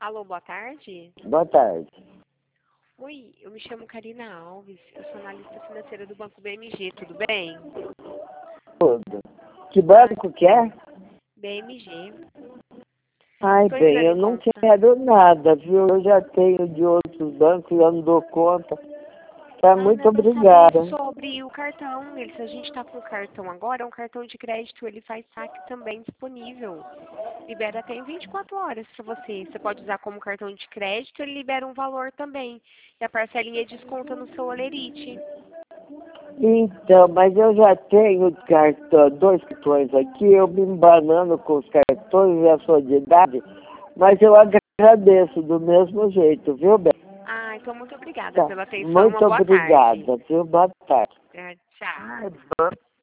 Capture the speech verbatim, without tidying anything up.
Alô, boa tarde. Boa tarde. Oi, eu me chamo Karina Alves, eu sou analista financeira do Banco B M G, tudo bem? Tudo. Que banco que é? B M G. Ai, Estou bem, entrando eu em não conta. quero nada, viu? Eu já tenho de outros bancos e eu não dou conta. Tá, Ah, muito não, saber obrigada. sobre o cartão. Ele, se a gente está com o cartão agora, é um cartão de crédito, ele faz saque também disponível. Libera até em vinte e quatro horas para você. Você pode usar como cartão de crédito, ele libera um valor também. E a parcelinha desconta no seu Olerite. Então, mas eu já tenho cartão, dois cartões aqui, eu me embanando com os cartões, já sou de idade, mas eu agradeço do mesmo jeito, viu, Bem? Ah, então muito obrigada Tá. pela atenção e uma Muito boa tarde. obrigada, viu? Boa tarde. É, tchau. Ai, boa